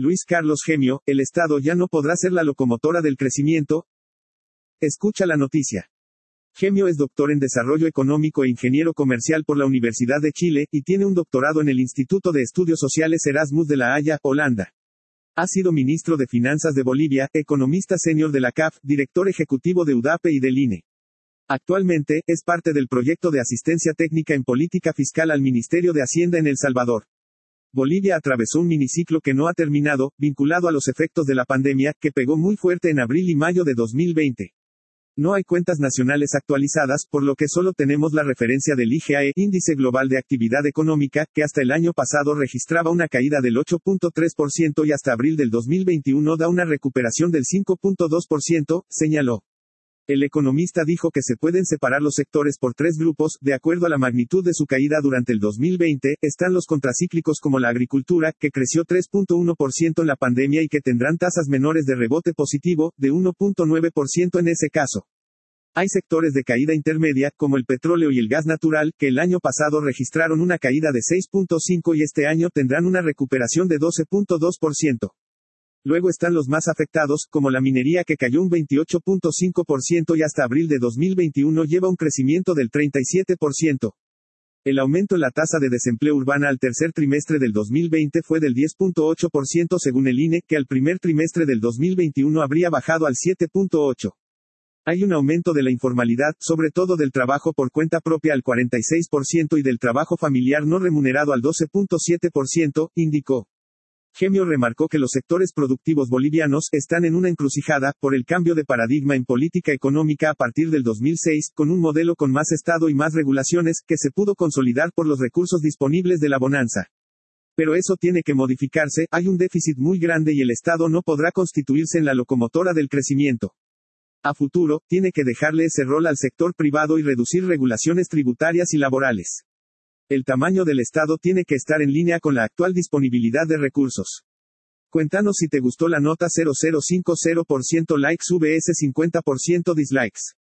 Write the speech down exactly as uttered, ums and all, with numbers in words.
Luis Carlos Gemio, el Estado ya no podrá ser la locomotora del crecimiento. Escucha la noticia. Gemio es doctor en Desarrollo Económico e ingeniero comercial por la Universidad de Chile, y tiene un doctorado en el Instituto de Estudios Sociales Erasmus de La Haya, Holanda. Ha sido ministro de Finanzas de Bolivia, economista senior de la C A F, director ejecutivo de U D A P E y del I N E. Actualmente, es parte del proyecto de asistencia técnica en política fiscal al Ministerio de Hacienda en El Salvador. Bolivia atravesó un miniciclo que no ha terminado, vinculado a los efectos de la pandemia, que pegó muy fuerte en abril y mayo de dos mil veinte. No hay cuentas nacionales actualizadas, por lo que solo tenemos la referencia del I G A E, Índice Global de Actividad Económica, que hasta el año pasado registraba una caída del ocho punto tres por ciento y hasta abril del dos mil veintiuno da una recuperación del cinco punto dos por ciento, señaló. El economista dijo que se pueden separar los sectores por tres grupos, de acuerdo a la magnitud de su caída durante el dos mil veinte, están los contracíclicos como la agricultura, que creció tres punto uno por ciento en la pandemia y que tendrán tasas menores de rebote positivo, de uno punto nueve por ciento en ese caso. Hay sectores de caída intermedia, como el petróleo y el gas natural, que el año pasado registraron una caída de seis punto cinco por ciento y este año tendrán una recuperación de doce punto dos por ciento. Luego están los más afectados, como la minería que cayó un veintiocho punto cinco por ciento y hasta abril de dos mil veintiuno lleva un crecimiento del treinta y siete por ciento. El aumento en la tasa de desempleo urbana al tercer trimestre del dos mil veinte fue del diez punto ocho por ciento según el I N E, que al primer trimestre del dos mil veintiuno habría bajado al siete punto ocho por ciento. Hay un aumento de la informalidad, sobre todo del trabajo por cuenta propia al cuarenta y seis por ciento y del trabajo familiar no remunerado al doce punto siete por ciento, indicó. Gemio remarcó que los sectores productivos bolivianos están en una encrucijada, por el cambio de paradigma en política económica a partir del dos mil seis, con un modelo con más Estado y más regulaciones, que se pudo consolidar por los recursos disponibles de la bonanza. Pero eso tiene que modificarse, hay un déficit muy grande y el Estado no podrá constituirse en la locomotora del crecimiento. A futuro, tiene que dejarle ese rol al sector privado y reducir regulaciones tributarias y laborales. El tamaño del Estado tiene que estar en línea con la actual disponibilidad de recursos. Cuéntanos si te gustó la nota. Cero cero cinco cero por ciento likes vs cincuenta por ciento dislikes.